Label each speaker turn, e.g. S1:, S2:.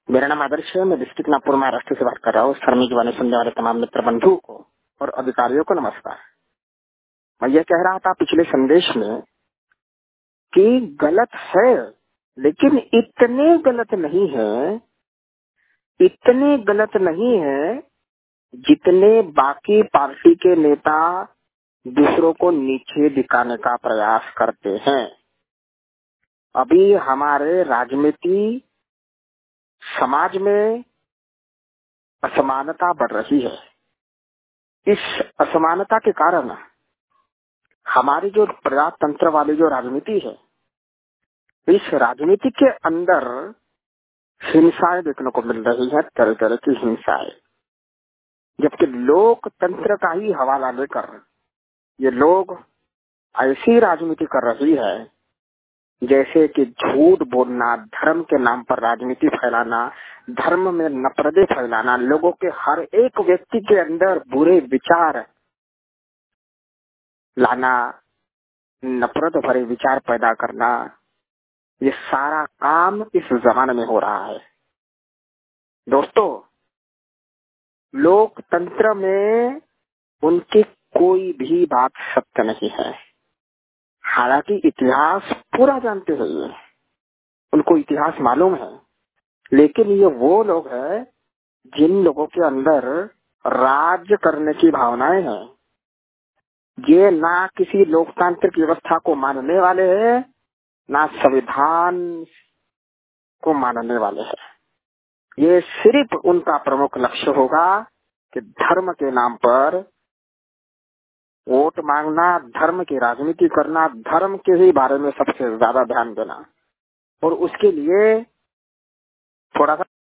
S1: मेरा नाम आदर्श है। मैं डिस्ट्रिक्ट नागपुर महाराष्ट्र से बात कर रहा हूँ। शर्मी वाले सुनने वाले तमाम मित्र बंधुओं को और अधिकारियों को नमस्कार। मैं ये कह रहा था पिछले संदेश में कि गलत है, लेकिन इतने गलत नहीं है, इतने गलत नहीं है जितने बाकी पार्टी के नेता दूसरों को नीचे दिखाने का प्रयास करते हैं। अभी हमारे राजनीति समाज में असमानता बढ़ रही है। इस असमानता के कारण हमारी जो प्रजातंत्र वाली जो राजनीति है, इस राजनीति के अंदर हिंसाएं देखने को मिल रही है, तरह तरह की हिंसाएं। जबकि लोकतंत्र का ही हवाला लेकर ये लोग ऐसी राजनीति कर रही है जैसे कि झूठ बोलना, धर्म के नाम पर राजनीति फैलाना, धर्म में नफरतें फैलाना, लोगों के हर एक व्यक्ति के अंदर बुरे विचार लाना, नफरत भरे विचार पैदा करना, ये सारा काम इस जमाने में हो रहा है। दोस्तों, लोकतंत्र में उनकी कोई भी बात सत्य नहीं है। हालांकि इतिहास पूरा जानते हैं, ये उनको इतिहास मालूम है, लेकिन ये वो लोग हैं जिन लोगों के अंदर राज्य करने की भावनाएं हैं। ये ना किसी लोकतांत्रिक व्यवस्था को मानने वाले हैं, ना संविधान को मानने वाले हैं। ये सिर्फ उनका प्रमुख लक्ष्य होगा कि धर्म के नाम पर वोट मांगना, धर्म की राजनीति करना, धर्म के ही बारे में सबसे ज्यादा ध्यान देना, और उसके लिए थोड़ा सा